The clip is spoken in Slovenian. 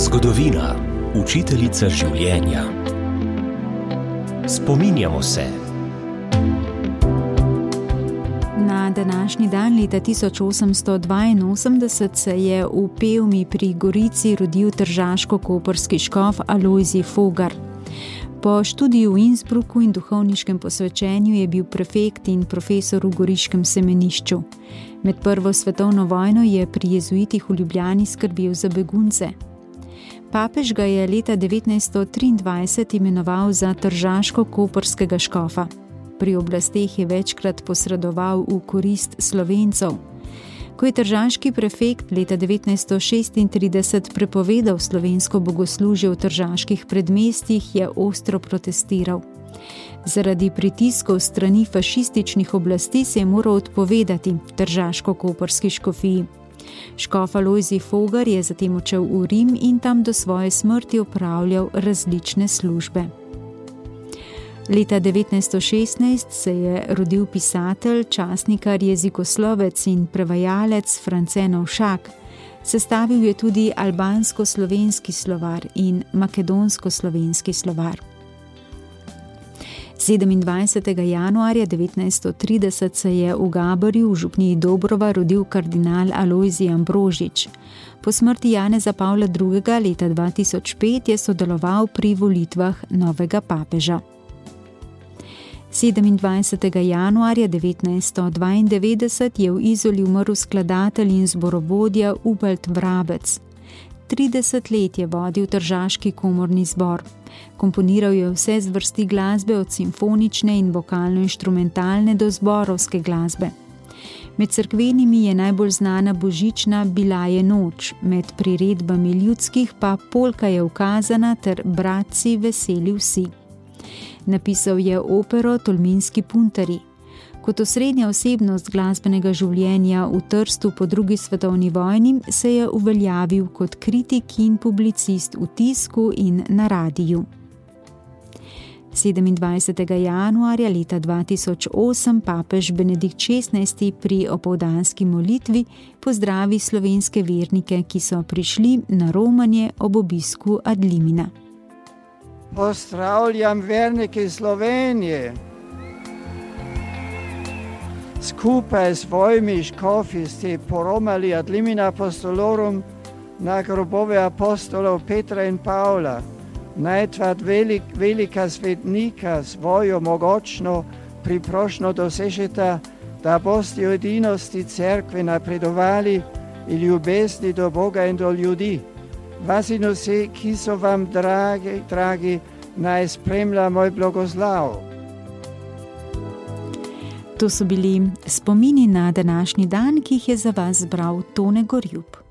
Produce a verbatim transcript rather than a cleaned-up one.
Zgodovina, učiteljica življenja. Spominjamo se. Na današnji dan leta tisoč osemsto dvainosemdeset se je v Pevmi pri Gorici rodil tržaško-koprski škof Alojzij Fogar. Po študiju v Innsbrucku in duhovniškem posvečenju je bil prefekt in profesor v goriškem semenišču. Med prvo svetovno vojno je pri jezuitih v Ljubljani skrbel za begunce. Papež ga je leta devetnajststo triindvajset imenoval za tržaško-koprskega škofa. Pri oblasteh je večkrat posredoval v korist Slovencev. Ko je tržaški prefekt leta devetnajststo šestintrideset prepovedal slovensko bogoslužje v tržaških predmestjih, je ostro protestiral. Zaradi pritiskov strani fašističnih oblasti se je moral odpovedati tržaško-koprski škofiji. Škof Alojzij Fogar je zatem odšel v Rim in tam do svoje smrti opravljal različne službe. Leta devetnajststo šestnajst se je rodil pisatelj, časnikar, jezikoslovec in prevajalec France Novšak. Sestavil je tudi albansko-slovenski slovar in makedonsko-slovenski slovar. sedemindvajsetega januarja devetnajststo trideset se je v Gaborju v župniji Dobrova rodil kardinal Alojzij Ambrožič. Po smrti Janeza Pavla drugega leta dva tisoč pet je sodeloval pri volitvah novega papeža. sedemindvajsetega januarja devetnajststo dvaindevetdeset je v Izoli umrl skladatelj in zborovodja Ubald Vrabec. trideset let je vodil tržaški komorni zbor. Komponiral je vse zvrsti glasbe od simfonične in vokalno-inštrumentalne do zborovske glasbe. Med cerkvenimi je najbolj znana božična Bila je noč, med priredbami ljudskih pa Polka je ukazana ter Bratci veseli vsi. Napisal je opero Tolminski puntari. Kot osrednja osebnost glasbenega življenja v Trstu po drugi svetovni vojni se je uveljavil kot kritik in publicist v tisku in na radiju. sedemindvajsetega januarja leta dva tisoč osem papež Benedikt šestnajsti pri opoldanski molitvi pozdravi slovenske vernike, ki so prišli na romanje ob obisku ad limina. Pozdravljam vernike Slovenije. Skupaj s svojimi škofi ste poromali ad limina apostolorum na grobove apostolov Petra in Pavla. Najtvad velik, velika svetnika svojo mogočno priprošnjo dosežeta, da boste v edinosti cerkve napredovali in ljubezni do Boga in do ljudi. Vas in vse, ki so vam dragi, dragi, naj spremlja moj blagoslav. To so bili spomini na današnji dan, ki jih je za vas zbral Tone Gorjup.